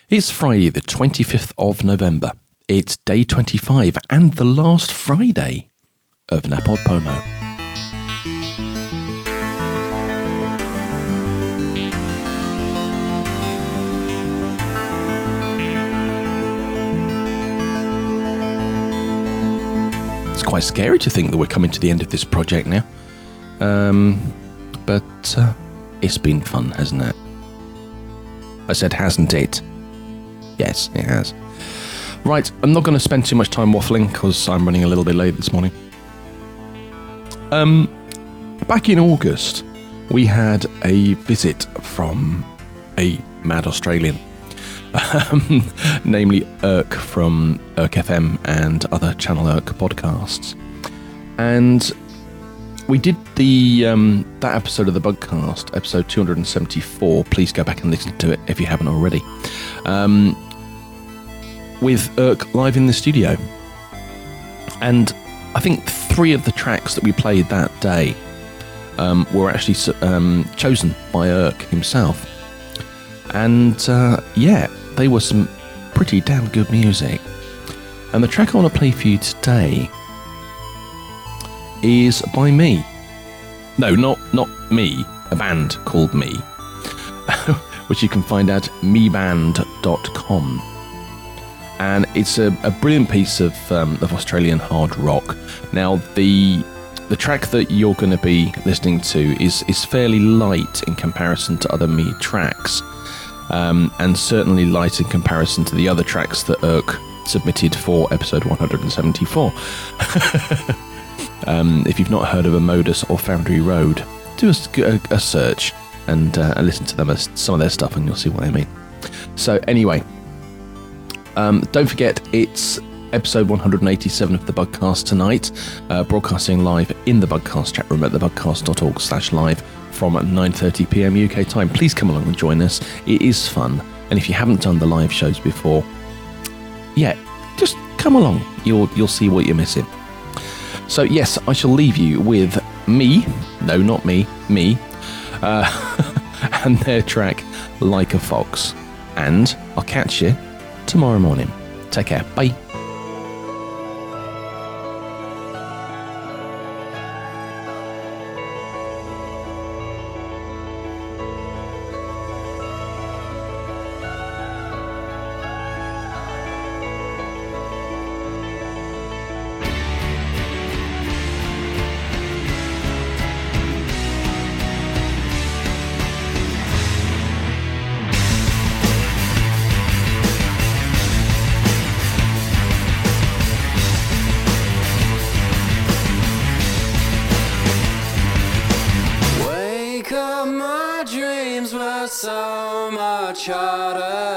It's Friday, the 25th of November. It's day 25 and the last Friday of NaPodPoMo. It's quite scary to think that we're coming to the end of this project now. But it's been fun, hasn't it? I said, hasn't it? Yes, it has. Right, I'm not going to spend too much time waffling because I'm running a little bit late this morning. Back in August, we had a visit from a mad Australian, namely Irk from Irk FM and other Channel Irk podcasts. And we did the that episode of the Bugcast, episode 274. Please go back and listen to it if you haven't already. With Irk live in the studio. And I think 3 of the tracks that we played that day were actually chosen by Irk himself. And they were some pretty damn good music. And the track I want to play for you today is by Me. No, not me, a band called Me, which you can find at meband.com. And it's a brilliant piece of Australian hard rock. Now, the track that you're going to be listening to is fairly light in comparison to other Me tracks, and certainly light in comparison to the other tracks that Irk submitted for episode 174. If you've not heard of Modus or Foundry Road, do a search and listen to some of their stuff and you'll see what I mean. So anyway, don't forget, it's episode 187 of the Bugcast tonight, broadcasting live in the Bugcast chat room at thebugcast.org/live from 9:30pm UK time. Please come along and join us. It is fun. And if you haven't done the live shows before, just come along. You'll see what you're missing. So yes, I shall leave you with Me, no, not me, Me, and their track Like a Fox. And I'll catch you tomorrow morning. Take care. Bye. My dreams were so much harder.